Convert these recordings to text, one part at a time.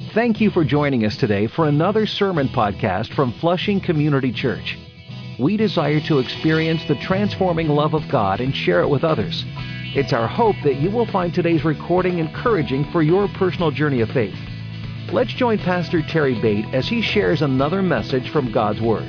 Thank you for joining us today for another sermon podcast from Flushing Community Church. We desire to experience the transforming love of God and share it with others. It's our hope that you will find today's recording encouraging for your personal journey of faith. Let's join Pastor Terry Bate as he shares another message from God's Word.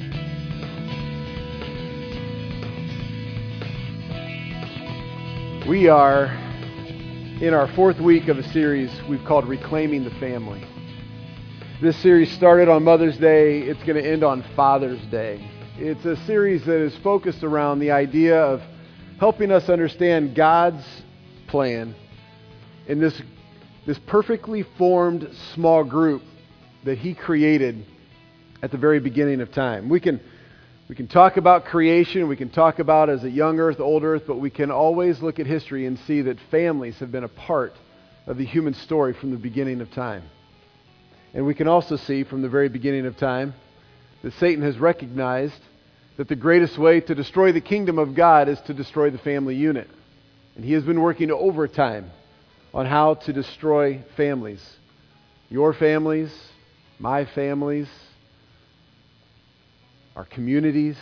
We are in our fourth week of a series we've called Reclaiming the Family. This series started on Mother's Day. It's going to end on Father's Day. It's a series that is focused around the idea of helping us understand God's plan in this perfectly formed small group that He created at the very beginning of time. We can talk about creation, we can talk about as a young earth, old earth, but we can always look at history and see that families have been a part of the human story from the beginning of time. And we can also see from the very beginning of time that Satan has recognized that the greatest way to destroy the kingdom of God is to destroy the family unit. And he has been working overtime on how to destroy families. Your families, my families, our communities.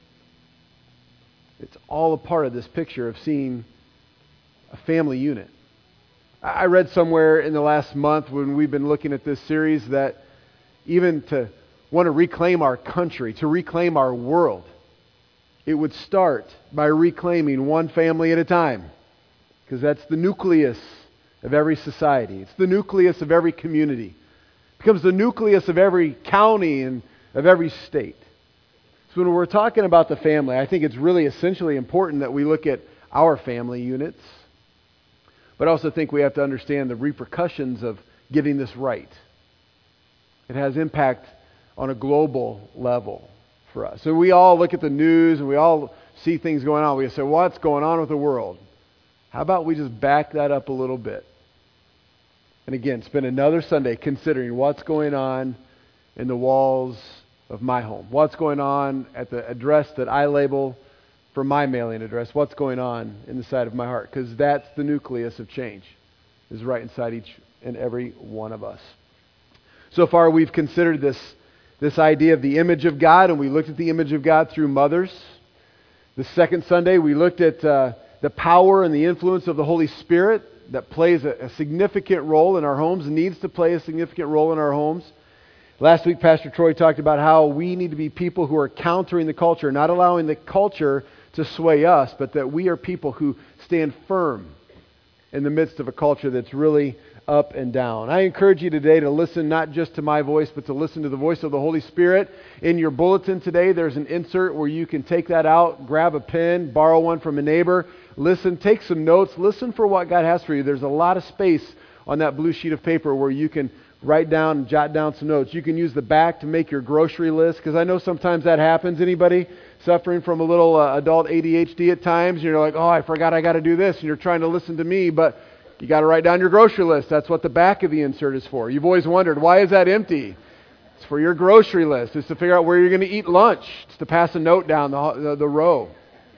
It's all a part of this picture of seeing a family unit. I read somewhere in the last month when we've been looking at this series that even to want to reclaim our country, to reclaim our world, it would start by reclaiming one family at a time. Because that's the nucleus of every society. It's the nucleus of every community. It becomes the nucleus of every county and of every state. So when we're talking about the family, I think it's really essentially important that we look at our family units. But I also think we have to understand the repercussions of getting this right. It has impact on a global level for us. So we all look at the news and we all see things going on. We say, what's going on with the world? How about we just back that up a little bit? And again, spend another Sunday considering what's going on in the walls of my home. What's going on at the address that I label for my mailing address. What's going on in the side of my heart. Because that's the nucleus of change. Is right inside each and every one of us. So far we've considered this idea of the image of God. And we looked at the image of God through mothers. The second Sunday we looked at the power and the influence of the Holy Spirit that plays a significant role in our homes, needs to play a significant role in our homes. Last week, Pastor Troy talked about how we need to be people who are countering the culture, not allowing the culture to sway us, but that we are people who stand firm in the midst of a culture that's really up and down. I encourage you today to listen not just to my voice, but to listen to the voice of the Holy Spirit. In your bulletin today, there's an insert where you can take that out, grab a pen, borrow one from a neighbor, listen, take some notes, listen for what God has for you. There's a lot of space on that blue sheet of paper where you can write down and jot down some notes. You can use the back to make your grocery list, because I know sometimes that happens. Anybody suffering from a little adult ADHD at times? And you're like, oh, I forgot I got to do this. And you're trying to listen to me, but you got to write down your grocery list. That's what the back of the insert is for. You've always wondered, why is that empty? It's for your grocery list. It's to figure out where you're going to eat lunch. It's to pass a note down the row.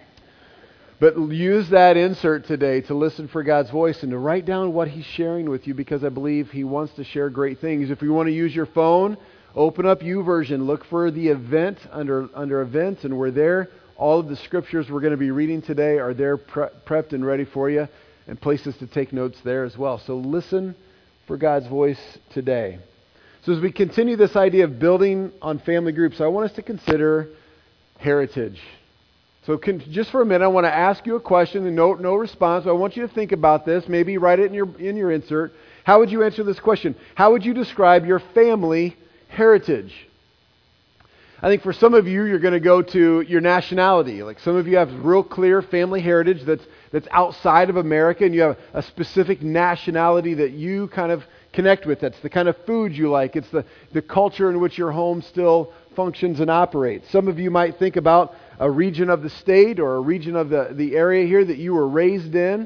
But use that insert today to listen for God's voice and to write down what He's sharing with you, because I believe He wants to share great things. If you want to use your phone, open up YouVersion. Look for the event under events, and we're there. All of the scriptures we're going to be reading today are there prepped and ready for you, and places to take notes there as well. So listen for God's voice today. So as we continue this idea of building on family groups, I want us to consider heritage. So just for a minute, I want to ask you a question, and no response. I want you to think about this. Maybe write it in your insert. How would you answer this question? How would you describe your family heritage? I think for some of you, you're going to go to your nationality. Like some of you have real clear family heritage that's outside of America, and you have a specific nationality that you kind of connect with. That's the kind of food you like. It's the culture in which your home still functions and operates. Some of you might think about a region of the state or a region of the area here that you were raised in.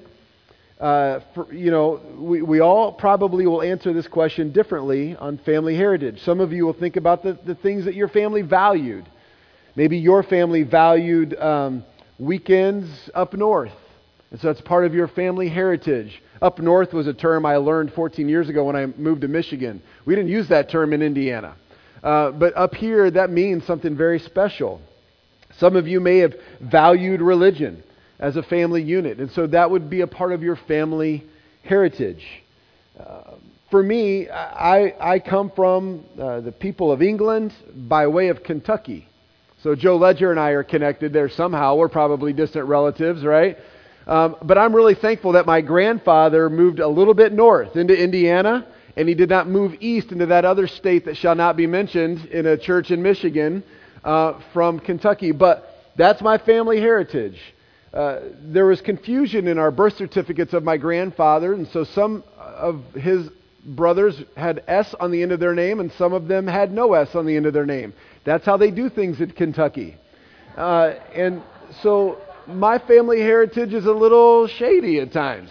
We all probably will answer this question differently on family heritage. Some of you will think about the things that your family valued. Maybe your family valued weekends up north. And so it's part of your family heritage. Up north was a term I learned 14 years ago when I moved to Michigan. We didn't use that term in Indiana. But up here, that means something very special. Some of you may have valued religion as a family unit, and so that would be a part of your family heritage. For me, I come from the people of England by way of Kentucky. So Joe Ledger and I are connected there somehow. We're probably distant relatives, right? But I'm really thankful that my grandfather moved a little bit north into Indiana, and he did not move east into that other state that shall not be mentioned in a church in Michigan from Kentucky. But that's my family heritage. There was confusion in our birth certificates of my grandfather, and so some of his brothers had S on the end of their name, and some of them had no S on the end of their name. That's how they do things in Kentucky. And so my family heritage is a little shady at times.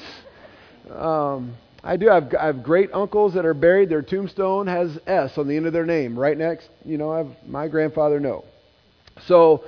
I have great uncles that are buried. Their tombstone has S on the end of their name. Right next, I have my grandfather, no. So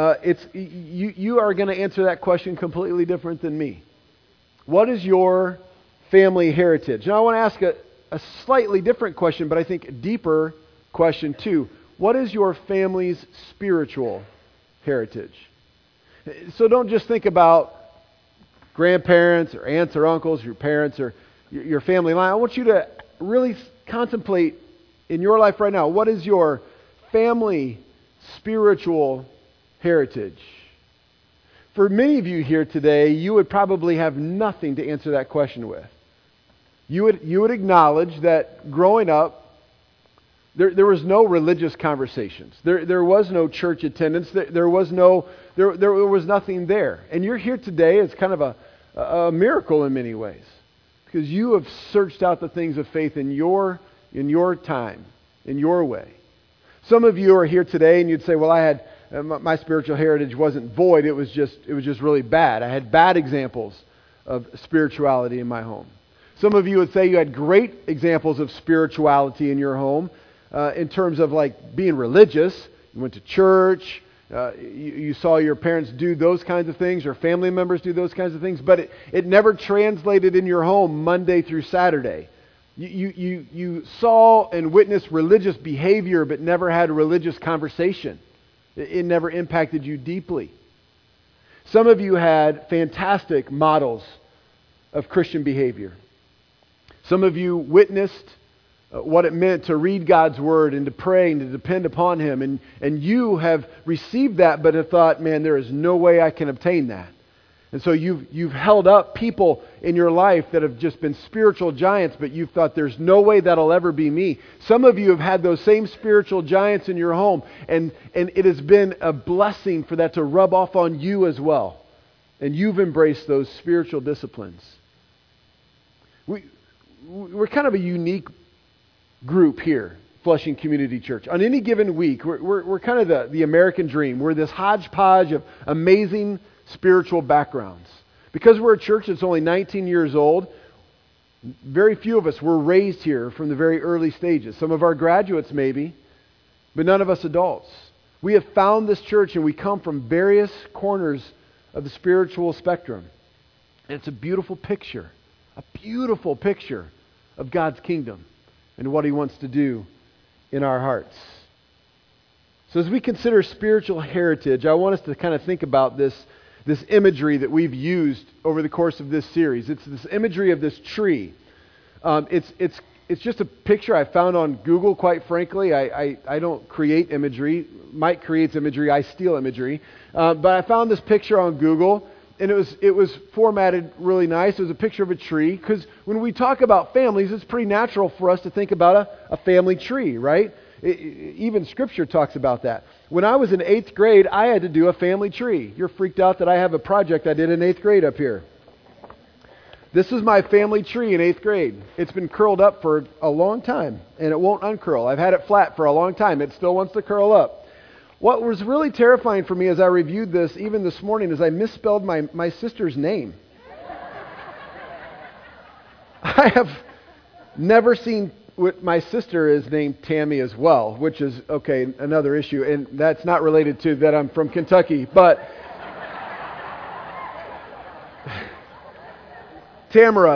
you are going to answer that question completely different than me. What is your family heritage? Now I want to ask a slightly different question, but I think a deeper question too. What is your family's spiritual heritage? So don't just think about grandparents or aunts or uncles, your parents or your family line. I want you to really contemplate in your life right now, what is your family spiritual heritage? For many of you here today, you would probably have nothing to answer that question with. You would acknowledge that growing up, there was no religious conversations. There was no church attendance. There was nothing there. And you're here today as kind of a miracle in many ways, because you have searched out the things of faith in your time, in your way. Some of you are here today and you'd say, well, I had my spiritual heritage wasn't void. It was just really bad. I had bad examples of spirituality in my home. Some of you would say you had great examples of spirituality in your home. In terms of like being religious, you went to church, you saw your parents do those kinds of things, or family members do those kinds of things, but it never translated in your home Monday through Saturday. You saw and witnessed religious behavior, but never had a religious conversation. It never impacted you deeply. Some of you had fantastic models of Christian behavior. Some of you witnessed what it meant to read God's Word and to pray and to depend upon Him. And you have received that, but have thought, man, there is no way I can obtain that. And so you've held up people in your life that have just been spiritual giants, but you've thought there's no way that'll ever be me. Some of you have had those same spiritual giants in your home, and it has been a blessing for that to rub off on you as well. And you've embraced those spiritual disciplines. We're kind of a unique group here, Flushing Community Church. On any given week, we're kind of the American dream. We're this hodgepodge of amazing spiritual backgrounds. Because we're a church that's only 19 years old, very few of us were raised here from the very early stages. Some of our graduates maybe, but none of us adults. We have found this church and we come from various corners of the spiritual spectrum. And it's a beautiful picture of God's kingdom and what He wants to do in our hearts. So as we consider spiritual heritage, I want us to kind of think about this imagery that we've used over the course of this series. It's this imagery of this tree. It's just a picture I found on Google, quite frankly. I don't create imagery. Mike creates imagery. I steal imagery. But I found this picture on Google, and it was formatted really nice. It was a picture of a tree, because when we talk about families, it's pretty natural for us to think about a family tree, right? Even Scripture talks about that. When I was in 8th grade, I had to do a family tree. You're freaked out that I have a project I did in 8th grade up here. This is my family tree in 8th grade. It's been curled up for a long time, and it won't uncurl. I've had it flat for a long time. It still wants to curl up. What was really terrifying for me as I reviewed this, even this morning, is I misspelled my sister's name. I have never seen... My sister is named Tammy as well, which is, okay, another issue. And that's not related to that I'm from Kentucky. But Tamara,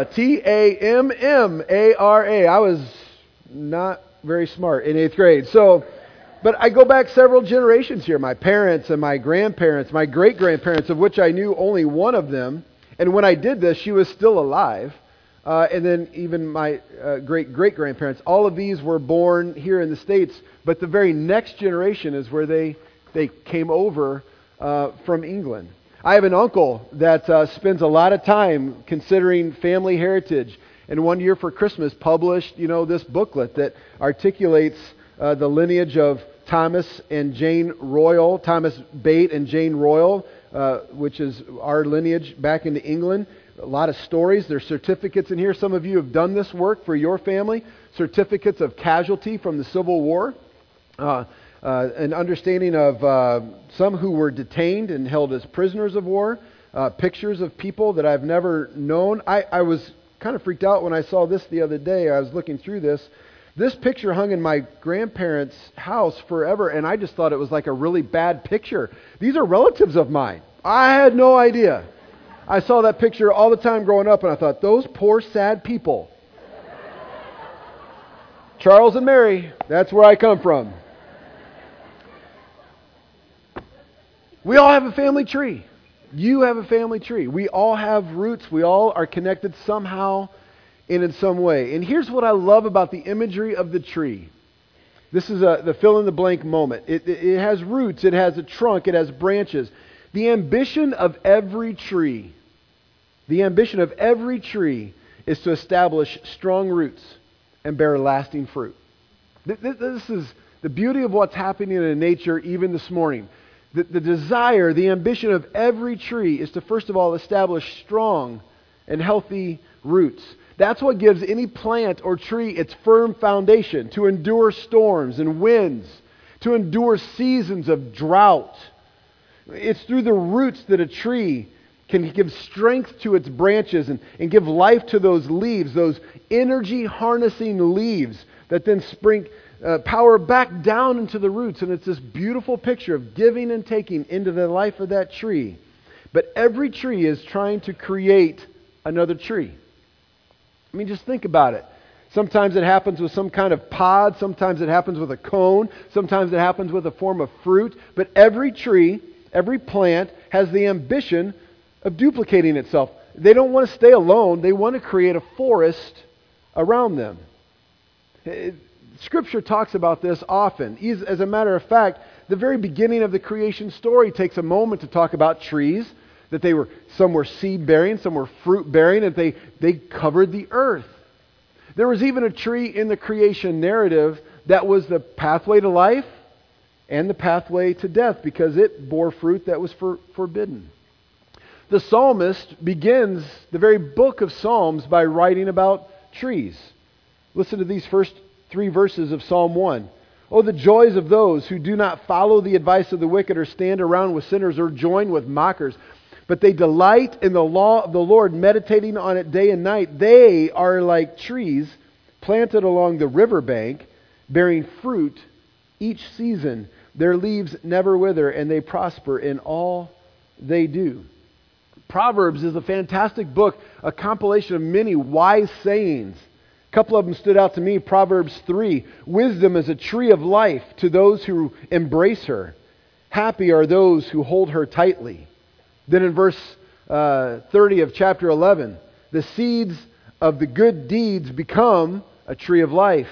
Tammara. I was not very smart in 8th grade. But I go back several generations here. My parents and my grandparents, my great-grandparents, of which I knew only one of them. And when I did this, she was still alive. And then even my great-great-grandparents. All of these were born here in the States. But the very next generation is where they came over from England. I have an uncle that spends a lot of time considering family heritage. And one year for Christmas published, this booklet that articulates the lineage of Thomas and Jane Royal, Thomas Bate and Jane Royal, which is our lineage back into England. A lot of stories. There's certificates in here. Some of you have done this work for your family. Certificates of casualty from the Civil War. An understanding of some who were detained and held as prisoners of war. Pictures of people that I've never known. I was kind of freaked out when I saw this the other day. I was looking through this. This picture hung in my grandparents' house forever, and I just thought it was like a really bad picture. These are relatives of mine. I had no idea. I saw that picture all the time growing up, and I thought, those poor, sad people. Charles and Mary, that's where I come from. We all have a family tree. You have a family tree. We all have roots. We all are connected somehow and in some way. And here's what I love about the imagery of the tree. This is the fill-in-the-blank moment. It has roots. It has a trunk. It has branches. The ambition of every tree is to establish strong roots and bear lasting fruit. This is the beauty of what's happening in nature even this morning. The desire, the ambition of every tree is to, first of all, establish strong and healthy roots. That's what gives any plant or tree its firm foundation, to endure storms and winds, to endure seasons of drought. It's through the roots that a tree can give strength to its branches and give life to those leaves, those energy-harnessing leaves that then spring power back down into the roots. And it's this beautiful picture of giving and taking into the life of that tree. But every tree is trying to create another tree. I mean, just think about it. Sometimes it happens with some kind of pod. Sometimes it happens with a cone. Sometimes it happens with a form of fruit. But every tree, every plant has the ambition of duplicating itself. They don't want to stay alone. They want to create a forest around them. Scripture talks about this often. As a matter of fact, the very beginning of the creation story takes a moment to talk about trees, that some were seed-bearing, some were fruit-bearing, and they covered the earth. There was even a tree in the creation narrative that was the pathway to life and the pathway to death, because it bore fruit that was forbidden. The psalmist begins the very book of Psalms by writing about trees. Listen to these first 3 verses of Psalm 1. Oh, the joys of those who do not follow the advice of the wicked, or stand around with sinners, or join with mockers. But they delight in the law of the Lord, meditating on it day and night. They are like trees planted along the riverbank, bearing fruit each season. Their leaves never wither, and they prosper in all they do. Proverbs is a fantastic book, a compilation of many wise sayings. A couple of them stood out to me. Proverbs 3, wisdom is a tree of life to those who embrace her. Happy are those who hold her tightly. Then in verse 30 of chapter 11, the seeds of the good deeds become a tree of life.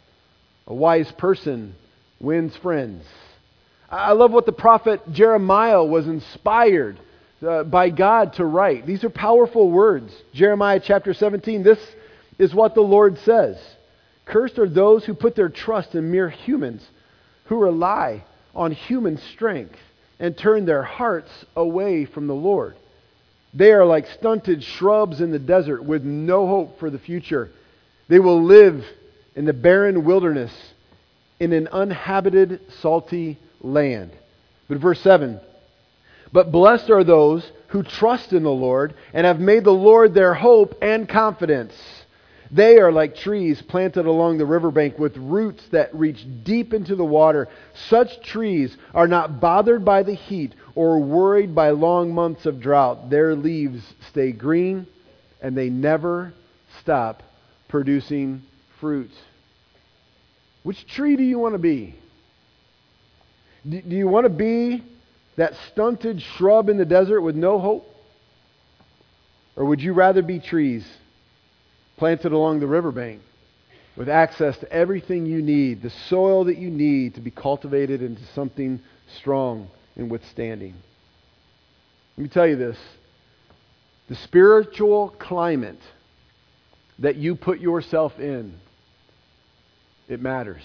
A wise person wins friends. I love what the prophet Jeremiah was inspired by God to write. These are powerful words. Jeremiah chapter 17, this is what the Lord says. Cursed are those who put their trust in mere humans, who rely on human strength and turn their hearts away from the Lord. They are like stunted shrubs in the desert with no hope for the future. They will live in the barren wilderness in an uninhabited, salty land. But verse 7, but blessed are those who trust in the Lord and have made the Lord their hope and confidence. They are like trees planted along the riverbank with roots that reach deep into the water. Such trees are not bothered by the heat or worried by long months of drought. Their leaves stay green and they never stop producing fruit. Which tree do you want to be? Do you want to be that stunted shrub in the desert with no hope? Or would you rather be trees planted along the riverbank with access to everything you need, the soil that you need to be cultivated into something strong and withstanding? Let me tell you this. The spiritual climate that you put yourself in, it matters.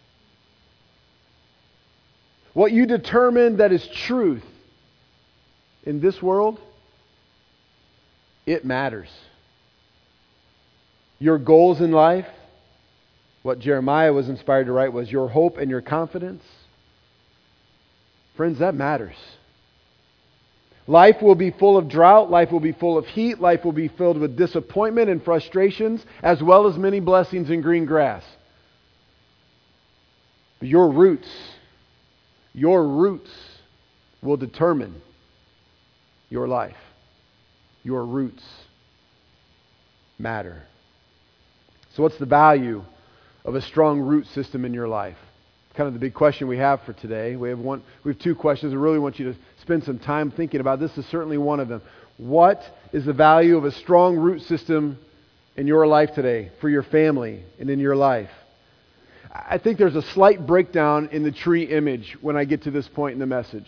What you determine that is truth in this world, it matters. Your goals in life, what Jeremiah was inspired to write was your hope and your confidence. Friends, that matters. Life will be full of drought, life will be full of heat, life will be filled with disappointment and frustrations, as well as many blessings in green grass. But your roots will determine your life. Your roots matter. So what's the value of a strong root system in your life? Kind of the big question we have for today. We have two questions. I really want you to spend some time thinking about. This is certainly one of them. What is the value of a strong root system in your life today, for your family and in your life? I think there's a slight breakdown in the tree image when I get to this point in the message.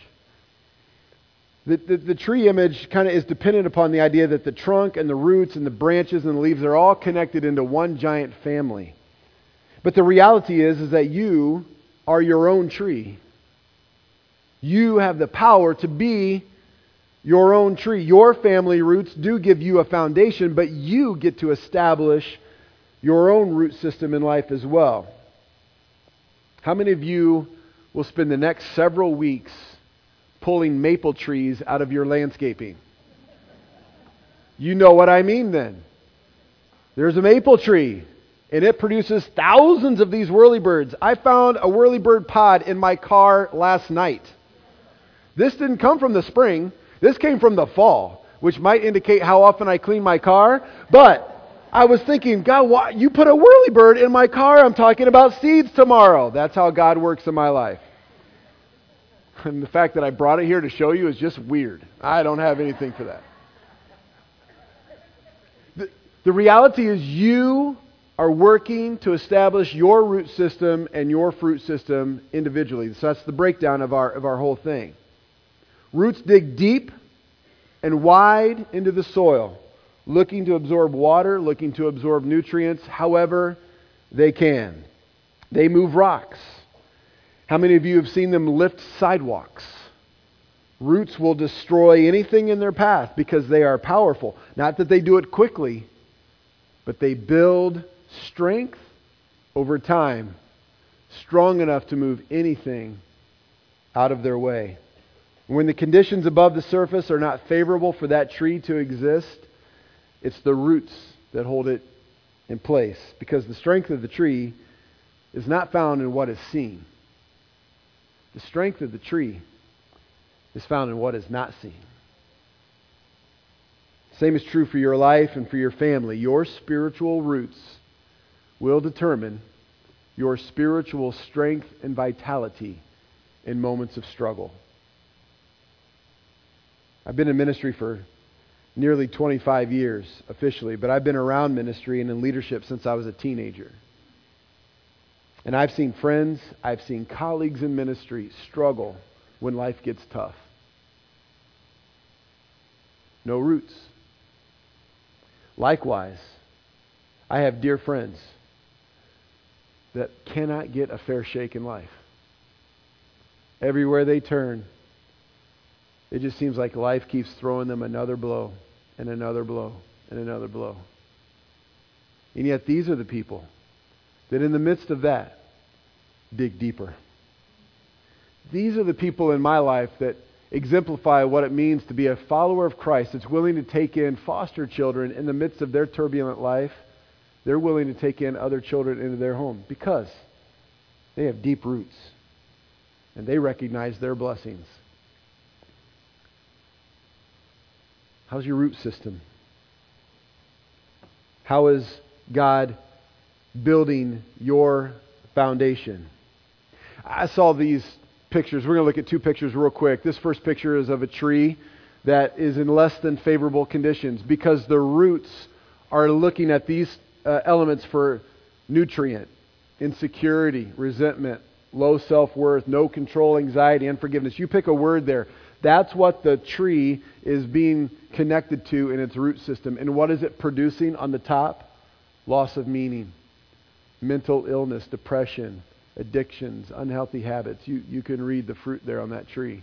The tree image kind of is dependent upon the idea that the trunk and the roots and the branches and the leaves are all connected into one giant family. But the reality is that you are your own tree. You have the power to be your own tree. Your family roots do give you a foundation, but you get to establish your own root system in life as well. How many of you will spend the next several weeks pulling maple trees out of your landscaping? You know what I mean then. There's a maple tree, and it produces thousands of these whirlybirds. I found a whirlybird pod in my car last night. This didn't come from the spring. This came from the fall, which might indicate how often I clean my car. But I was thinking, God, why you put a whirlybird in my car? I'm talking about seeds tomorrow. That's how God works in my life. And the fact that I brought it here to show you is just weird. I don't have anything for that. The reality is you are working to establish your root system and your fruit system individually. So that's the breakdown of our whole thing. Roots dig deep and wide into the soil, looking to absorb water, looking to absorb nutrients however they can. They move rocks. How many of you have seen them lift sidewalks? Roots will destroy anything in their path because they are powerful. Not that they do it quickly, but they build strength over time, strong enough to move anything out of their way. When the conditions above the surface are not favorable for that tree to exist, it's the roots that hold it in place, because the strength of the tree is not found in what is seen. The strength of the tree is found in what is not seen. Same is true for your life and for your family. Your spiritual roots will determine your spiritual strength and vitality in moments of struggle. I've been in ministry for nearly 25 years officially, but I've been around ministry and in leadership since I was a teenager. And I've seen friends, I've seen colleagues in ministry struggle when life gets tough. No roots. Likewise, I have dear friends that cannot get a fair shake in life. Everywhere they turn, it just seems like life keeps throwing them another blow and another blow and another blow. And yet these are the people that in the midst of that dig deeper. These are the people in my life that exemplify what it means to be a follower of Christ that's willing to take in foster children in the midst of their turbulent life. They're willing to take in other children into their home because they have deep roots and they recognize their blessings. How's your root system? How is God building your foundation? I saw these pictures. We're going to look at two pictures real quick. This first picture is of a tree that is in less than favorable conditions because the roots are looking at these elements for nutrient, insecurity, resentment, low self-worth, no control, anxiety, unforgiveness. You pick a word there. That's what the tree is being connected to in its root system. And what is it producing on the top? Loss of meaning, mental illness, depression, addictions, unhealthy habits. You can read the fruit there on that tree.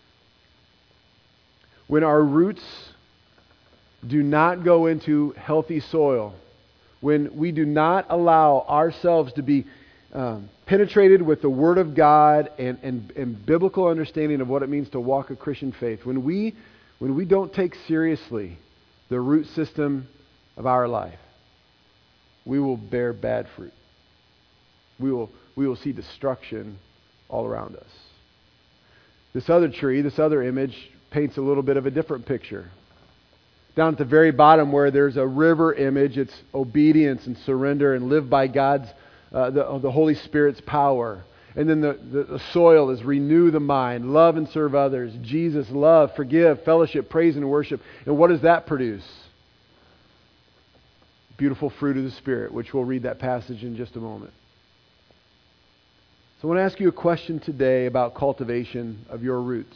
When our roots do not go into healthy soil, when we do not allow ourselves to be penetrated with the Word of God and biblical understanding of what it means to walk a Christian faith, when we don't take seriously the root system of our life, we will bear bad fruit. We will see destruction all around us. This other tree, this other image, paints a little bit of a different picture. Down at the very bottom where there's a river image, it's obedience and surrender and live by God's, the Holy Spirit's power. And then the soil is renew the mind, love and serve others, Jesus, love, forgive, fellowship, praise and worship. And what does that produce? Beautiful fruit of the Spirit, which we'll read that passage in just a moment. So I want to ask you a question today about cultivation of your roots.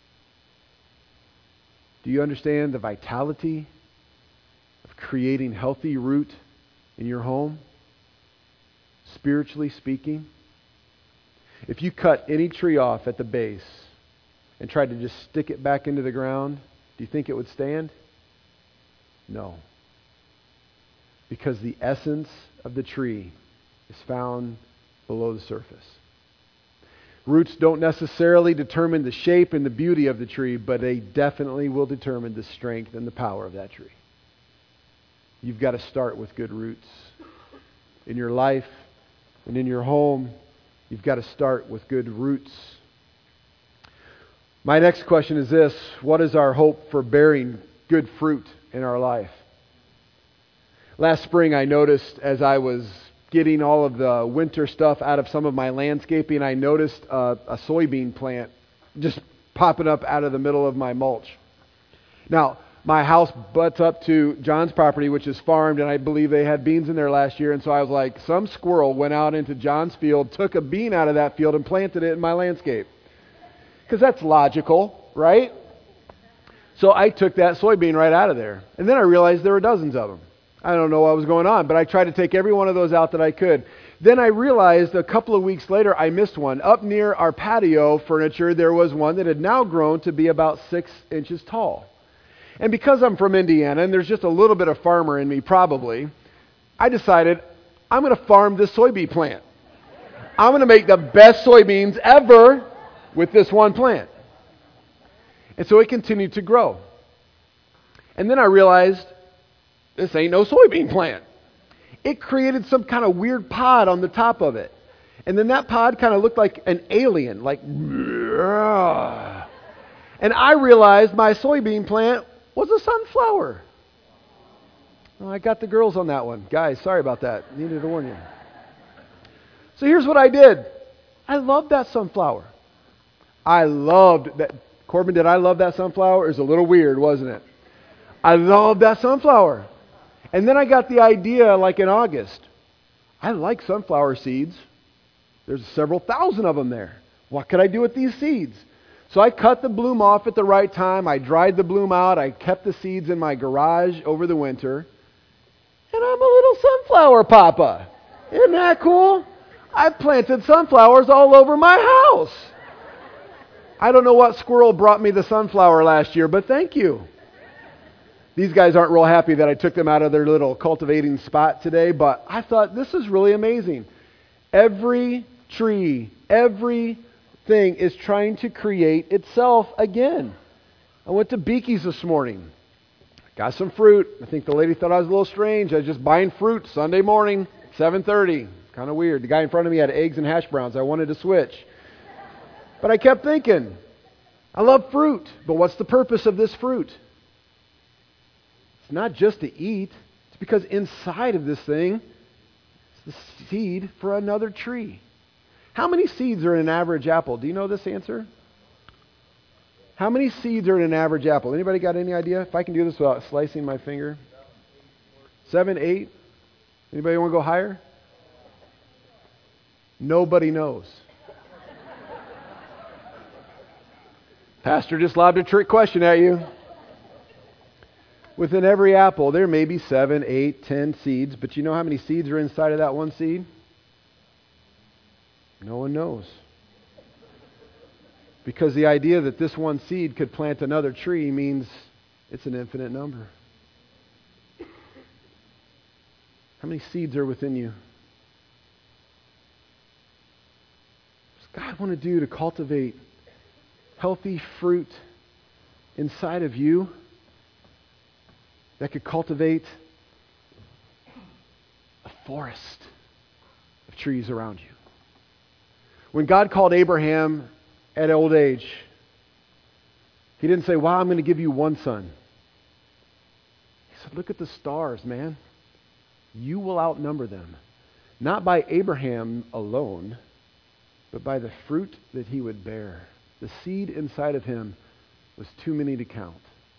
Do you understand the vitality of creating healthy root in your home? Spiritually speaking. If you cut any tree off at the base and tried to just stick it back into the ground, do you think it would stand? No. Because the essence of the tree is found below the surface. Roots don't necessarily determine the shape and the beauty of the tree, but they definitely will determine the strength and the power of that tree. You've got to start with good roots. In your life and in your home, you've got to start with good roots. My next question is this: what is our hope for bearing good fruit in our life? Last spring I noticed as I was getting all of the winter stuff out of some of my landscaping, I noticed a soybean plant just popping up out of the middle of my mulch. Now, my house butts up to John's property, which is farmed, and I believe they had beans in there last year, and so I was like, some squirrel went out into John's field, took a bean out of that field, and planted it in my landscape. Because that's logical, right? So I took that soybean right out of there. And then I realized there were dozens of them. I don't know what was going on, but I tried to take every one of those out that I could. Then I realized a couple of weeks later I missed one. Up near our patio furniture, there was one that had now grown to be about 6 inches tall. And because I'm from Indiana, and there's just a little bit of farmer in me probably, I decided I'm going to farm this soybean plant. I'm going to make the best soybeans ever with this one plant. And so it continued to grow. And then I realized, this ain't no soybean plant. It created some kind of weird pod on the top of it. And then that pod kind of looked like an alien, like, and I realized my soybean plant was a sunflower. Well, I got the girls on that one. Guys, sorry about that. Needed to warn you. So here's what I did. I loved that sunflower. I loved that. Corbin, did I love that sunflower? It was a little weird, wasn't it? I loved that sunflower. And then I got the idea, like in August, I like sunflower seeds. There's several thousand of them there. What could I do with these seeds? So I cut the bloom off at the right time. I dried the bloom out. I kept the seeds in my garage over the winter. And I'm a little sunflower papa. Isn't that cool? I've planted sunflowers all over my house. I don't know what squirrel brought me the sunflower last year, but thank you. These guys aren't real happy that I took them out of their little cultivating spot today, but I thought this is really amazing. Every tree, everything is trying to create itself again. I went to Beaky's this morning. Got some fruit. I think the lady thought I was a little strange. I was just buying fruit Sunday morning, 7:30. Kind of weird. The guy in front of me had eggs and hash browns. I wanted to switch. But I kept thinking, I love fruit, but what's the purpose of this fruit? It's not just to eat. It's Because inside of this thing is the seed for another tree. How many seeds are in an average apple? Do you know this answer? How many seeds are in an average apple? Anybody got any idea? If I can do this without slicing my finger. 7, 8? Anybody want to go higher? Nobody knows. Pastor just lobbed a trick question at you. Within every apple, there may be 7, 8, 10 seeds, but you know how many seeds are inside of that one seed? No one knows. Because the idea that this one seed could plant another tree means it's an infinite number. How many seeds are within you? What does God want to do to cultivate healthy fruit inside of you that could cultivate a forest of trees around you? When God called Abraham at old age, He didn't say, "Wow, I'm going to give you one son." He said, "Look at the stars, man. You will outnumber them." Not by Abraham alone, but by the fruit that he would bear. The seed inside of him was too many to count.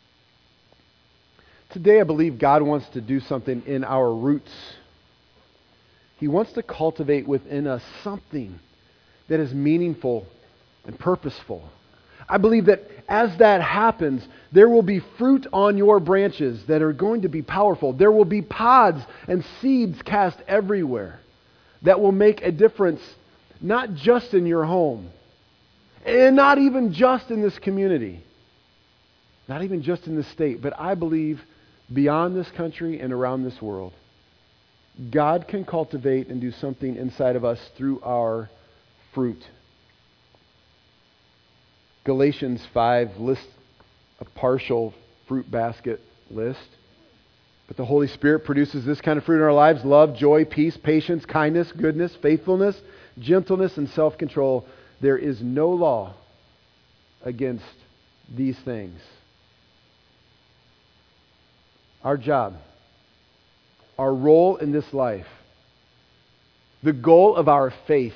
Today, I believe God wants to do something in our roots. He wants to cultivate within us something that is meaningful and purposeful. I believe that as that happens, there will be fruit on your branches that are going to be powerful. There will be pods and seeds cast everywhere that will make a difference, not just in your home, and not even just in this community, not even just in this state, but I believe beyond this country and around this world. God can cultivate and do something inside of us through our fruit. Galatians 5 lists a partial fruit basket list. But the Holy Spirit produces this kind of fruit in our lives: love, joy, peace, patience, kindness, goodness, faithfulness, gentleness, and self-control. There is no law against these things. Our job, our role in this life, the goal of our faith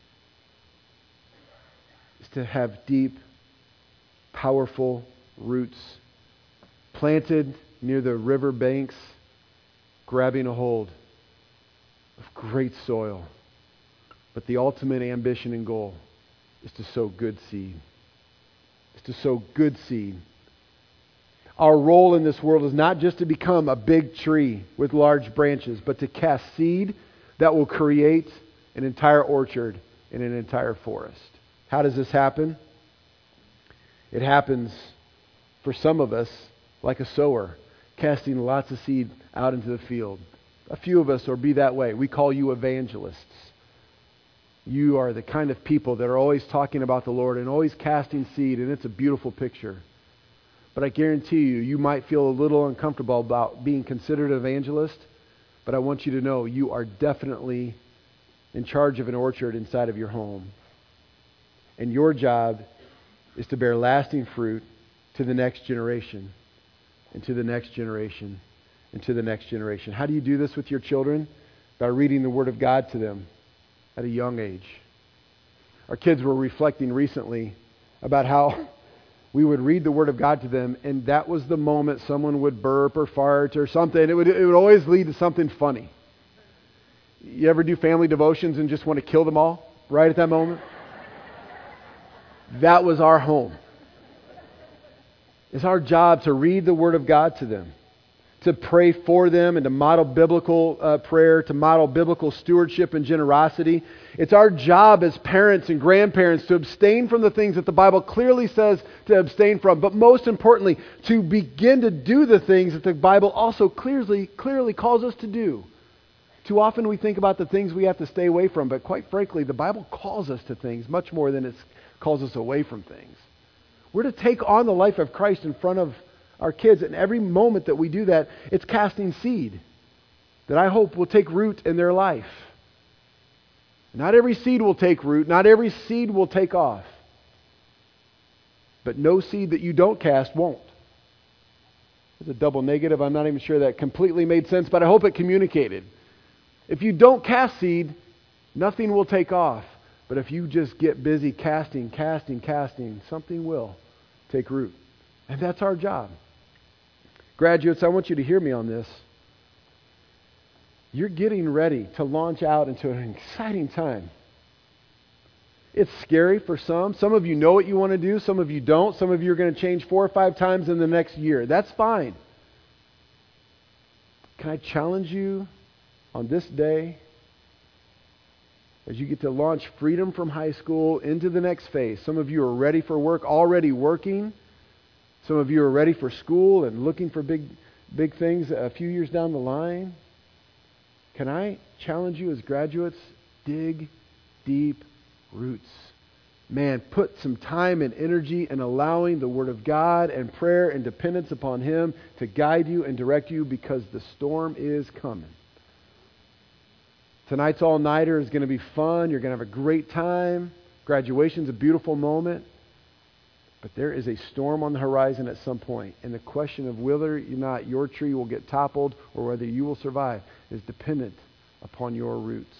is to have deep, powerful roots planted near the river banks, grabbing a hold of great soil. But the ultimate ambition and goal is to sow good seed. Is to sow good seed. Our role in this world is not just to become a big tree with large branches, but to cast seed that will create an entire orchard and an entire forest. How does this happen? It happens for some of us like a sower, casting lots of seed out into the field. A few of us will be that way. We call you evangelists. You are the kind of people that are always talking about the Lord and always casting seed, and it's a beautiful picture. But I guarantee you, you might feel a little uncomfortable about being considered an evangelist, but I want you to know you are definitely in charge of an orchard inside of your home. And your job is to bear lasting fruit to the next generation, and to the next generation, and to the next generation. How do you do this with your children? By reading the Word of God to them at a young age. Our kids were reflecting recently about how we would read the Word of God to them, and that was the moment someone would burp or fart or something. It would always lead to something funny. You ever do family devotions and just want to kill them all right at that moment? That was our home. It's our job to read the Word of God to them, to pray for them, and to model biblical prayer, to model biblical stewardship and generosity. It's our job as parents and grandparents to abstain from the things that the Bible clearly says to abstain from, but most importantly, to begin to do the things that the Bible also clearly calls us to do. Too often we think about the things we have to stay away from, but quite frankly, the Bible calls us to things much more than it calls us away from things. We're to take on the life of Christ in front of our kids, and every moment that we do that, it's casting seed that I hope will take root in their life. Not every seed will take root, not every seed will take off. But no seed that you don't cast won't. It's a double negative. I'm not even sure that completely made sense, but I hope it communicated. If you don't cast seed, nothing will take off. But if you just get busy casting, something will take root. And that's our job. Graduates, I want you to hear me on this. You're getting ready to launch out into an exciting time. It's scary for some. Some of you know what you want to do. Some of you don't. Some of you are going to change 4 or 5 times in the next year. That's fine. Can I challenge you on this day, as you get to launch freedom from high school into the next phase? Some of you are ready for work, already working. Some of you are ready for school and looking for big things a few years down the line. Can I challenge you as graduates? Dig deep roots. Man, put some time and energy in allowing the Word of God and prayer and dependence upon Him to guide you and direct you, because the storm is coming. Tonight's all-nighter is going to be fun. You're going to have a great time. Graduation's a beautiful moment. But there is a storm on the horizon at some point. And the question of whether or not your tree will get toppled or whether you will survive is dependent upon your roots.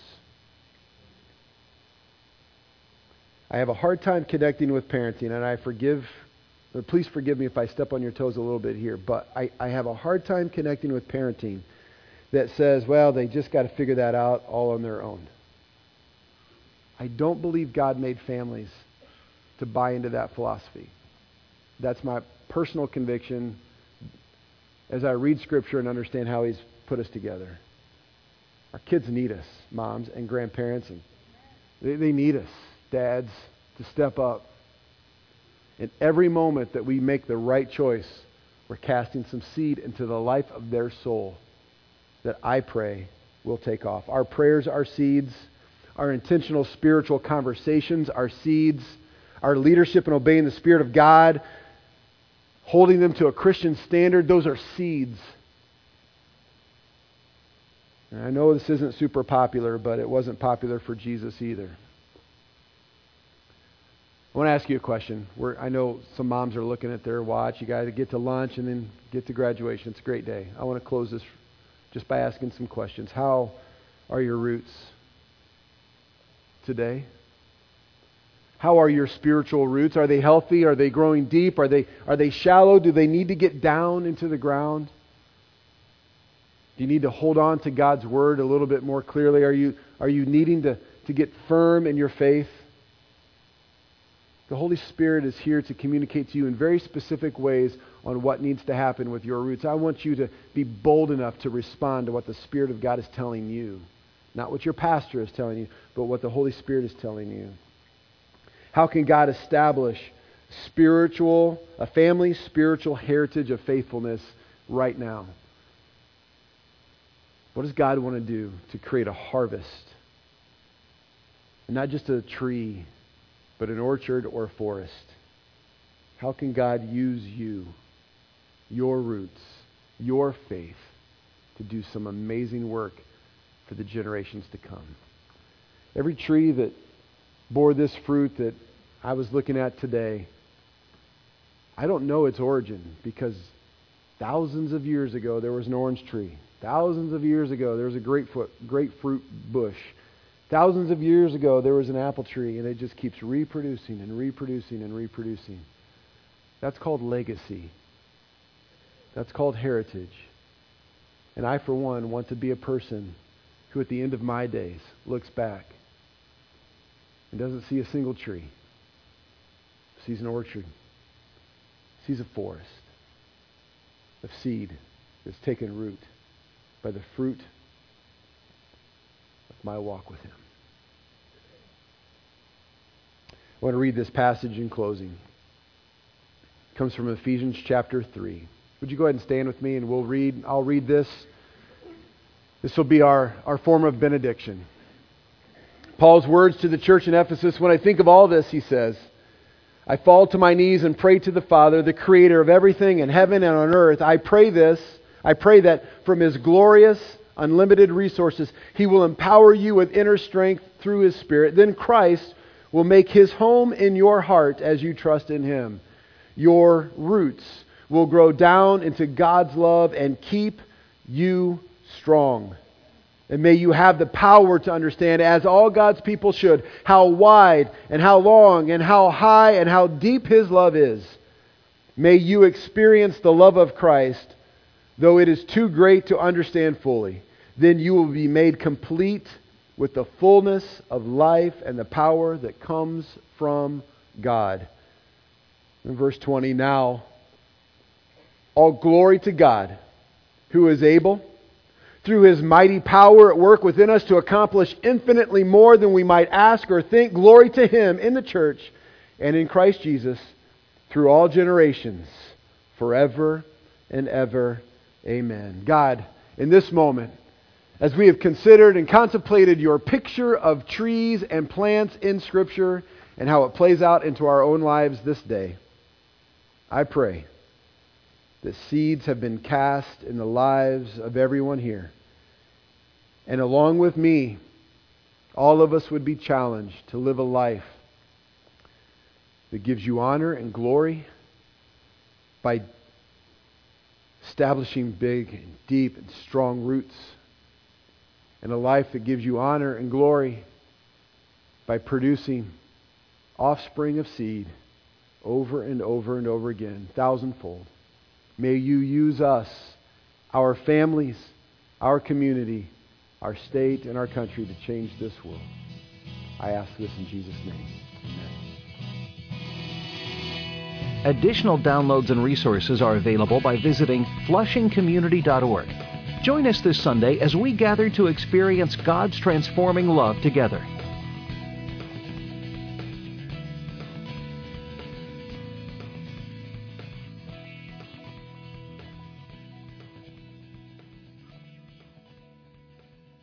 I have a hard time connecting with parenting, and please forgive me if I step on your toes a little bit here, but I have a hard time connecting with parenting that says, well, they just got to figure that out all on their own. I don't believe God made families to buy into that philosophy. That's my personal conviction as I read Scripture and understand how He's put us together. Our kids need us, moms and grandparents, and they need us, dads, to step up. In every moment that we make the right choice, we're casting some seed into the life of their soul that I pray will take off. Our prayers are seeds. Our intentional spiritual conversations are seeds. Our leadership in obeying the Spirit of God, holding them to a Christian standard, those are seeds. And I know this isn't super popular, but it wasn't popular for Jesus either. I want to ask you a question. I know some moms are looking at their watch. You got to get to lunch and then get to graduation. It's a great day. I want to close this just by asking some questions. How are your roots today? How are your spiritual roots? Are they healthy? Are they growing deep? Are they shallow? Do they need to get down into the ground? Do you need to hold on to God's Word a little bit more clearly? Are you needing to get firm in your faith? The Holy Spirit is here to communicate to you in very specific ways on what needs to happen with your roots. I want you to be bold enough to respond to what the Spirit of God is telling you. Not what your pastor is telling you, but what the Holy Spirit is telling you. How can God establish a family spiritual heritage of faithfulness right now? What does God want to do to create a harvest? And not just a tree, but an orchard or a forest. How can God use you, your roots, your faith, to do some amazing work for the generations to come? Every tree that bore this fruit that I was looking at today, I don't know its origin, because thousands of years ago there was an orange tree. Thousands of years ago there was a grapefruit bush. Thousands of years ago there was an apple tree, and it just keeps reproducing and reproducing and reproducing. That's called legacy. That's called heritage. And I, for one, want to be a person who at the end of my days looks back and doesn't see a single tree, sees an orchard, sees a forest of seed that's taken root by the fruit of my walk with Him. I want to read this passage in closing. It comes from Ephesians chapter 3. Would you go ahead and stand with me, and I'll read this. This will be our form of benediction. Paul's words to the church in Ephesus. When I think of all this, he says, I fall to my knees and pray to the Father, the Creator of everything in heaven and on earth. I pray that from His glorious, unlimited resources, He will empower you with inner strength through His Spirit. Then Christ will make His home in your heart as you trust in Him. Your roots will grow down into God's love and keep you strong. And may you have the power to understand, as all God's people should, how wide and how long and how high and how deep His love is. May you experience the love of Christ, though it is too great to understand fully. Then you will be made complete with the fullness of life and the power that comes from God. In verse 20, now, all glory to God, who is able, through His mighty power at work within us, to accomplish infinitely more than we might ask or think. Glory to Him in the church and in Christ Jesus through all generations, forever and ever. Amen. God, in this moment, as we have considered and contemplated your picture of trees and plants in Scripture and how it plays out into our own lives this day, I pray that seeds have been cast in the lives of everyone here. And along with me, all of us would be challenged to live a life that gives you honor and glory by establishing big and deep and strong roots. And a life that gives you honor and glory by producing offspring of seed over and over and over again, thousandfold. May you use us, our families, our community, our state, and our country to change this world. I ask this in Jesus' name. Amen. Additional downloads and resources are available by visiting flushingcommunity.org. Join us this Sunday as we gather to experience God's transforming love together.